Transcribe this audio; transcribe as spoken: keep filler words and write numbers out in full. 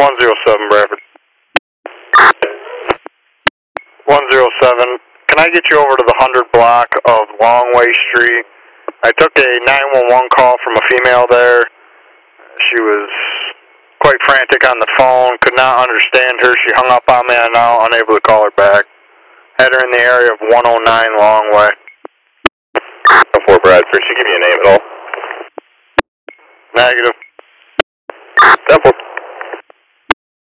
one zero seven, Bradford. one zero seven, can I get you over to the one hundred block of Longway Street? I took a nine one one call from a female there. She was quite frantic on the phone, could not understand her. She hung up on me and now unable to call her back. Had her in the area of one oh nine Longway. Before Bradford, she give you a name at all? Negative.